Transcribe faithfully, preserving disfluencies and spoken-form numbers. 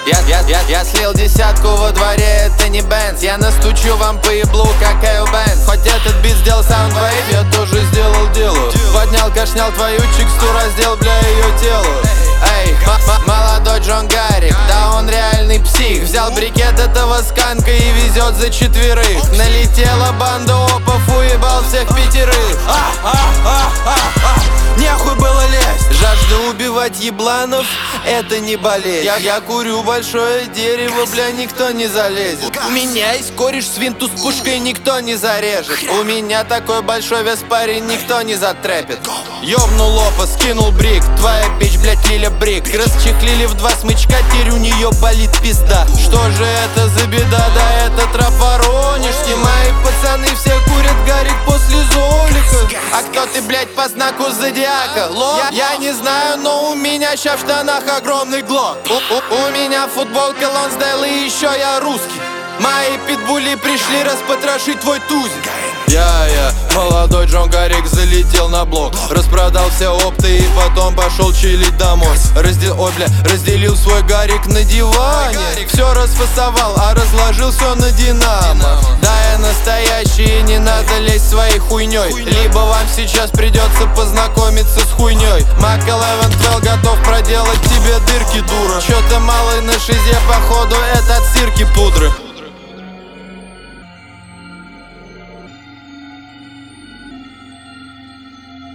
Я, я, я, я слил десятку во дворе, это не Бенц. Я настучу вам по еблу, как Эйл Бенц. Хоть этот бит сделал саундвейв, я тоже сделал дело. Поднял, кашнял твою чиксту, раздел, бля, ее тело. Эй, молодой Джон Гарик, да он реальный псих. Взял брикет этого сканка и везет за четверых. Налетела банда опов, уебал всех пятерых. а, а, а, а, а. Нехуй было лезть. Жажда убивать ебланов, это не болезнь. Я, я курю большое дерево, бля, никто не залезет. У меня есть кореш с винту с пушкой, никто не зарежет. У меня такой большой вес, парень, никто не затрэпит. Ёбнул лопа, скинул брик, твоя бич, блядь, Лиля Брик. Расчехлили в два смычка, теперь у нее болит пизда. Что же это за беда, да это трап Воронежский. Мои пацаны все курят, горит после золика. А кто ты, блядь, по знаку зодиака? Лох? Я, я не знаю, но у меня ща в штанах огромный глок. У, у, у меня футболка Лонсдейл и еще я русский. Мои питбули пришли распотрошить твой тузик. Я, я, молодой Джон Гарик, залетел на блок. Распродал все опты и потом пошел чилить домой. Раздел, ой, бля, разделил свой Гарик на диване. Все расфасовал, а разложил все на Динамо. Да, я настоящий, не надо лезть своей хуйней. Либо вам сейчас придется познакомиться с хуйней. Мак одиннадцать двенадцать готов проделать тебе дырки, дура. Че-то малый на шизе, походу это от сирки пудры.